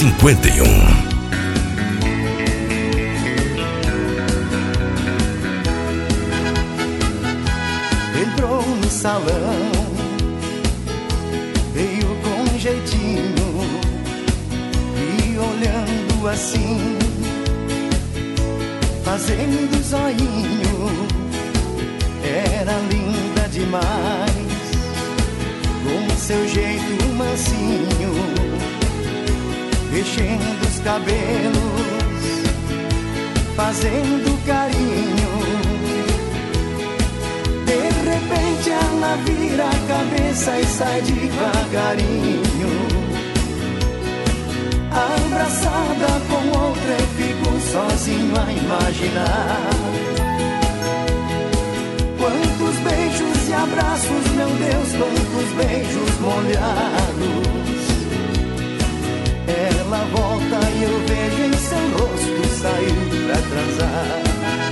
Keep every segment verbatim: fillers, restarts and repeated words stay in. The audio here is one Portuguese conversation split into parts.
cinquenta e um. Entrou no salão, veio com jeitinho e olhando assim, fazendo zoinho, era linda demais, com seu jeito mansinho, mexendo os cabelos, fazendo carinho. De repente ela vira a cabeça e sai devagarinho, abraçada com outra eu fico sozinho a imaginar. Quantos beijos e abraços, meu Deus, quantos beijos molhados. Ela volta e eu vejo em seu rosto, saiu pra transar.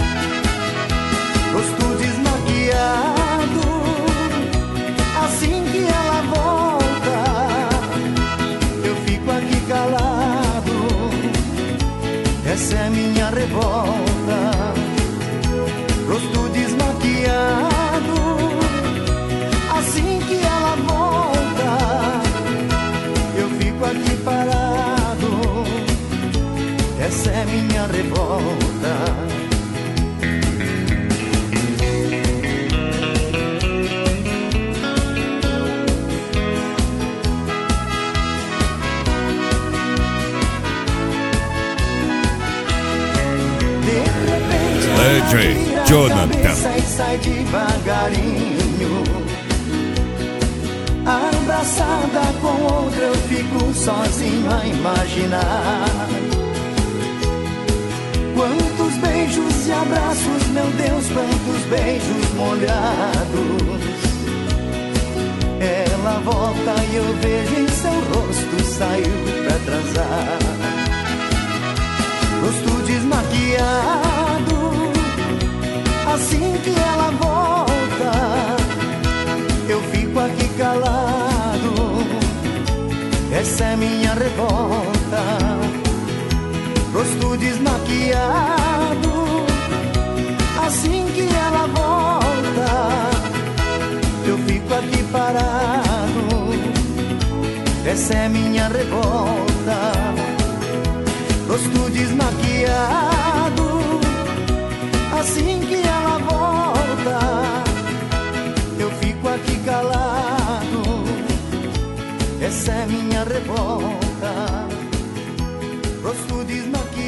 Rosto desmaquiado, assim que ela volta, eu fico aqui calado, essa é minha revolta. Rosto desmaquiado, assim que ela volta, eu fico aqui parado, essa é minha revolta. D J Jonathan. E sai devagarinho, abraçada com outra eu fico sozinho a imaginar. Quantos beijos e abraços, meu Deus, quantos beijos molhados. Ela volta e eu vejo em seu rosto, saiu pra transar. Rosto desmaquiado, assim que ela volta, eu fico aqui calado, essa é minha revolta. Rosto desmaquiado, assim que ela volta, eu fico aqui parado, essa é minha revolta. Rosto desmaquiado, assim que ela volta, eu fico aqui calado, essa é minha revolta. Rosto desmaquiado.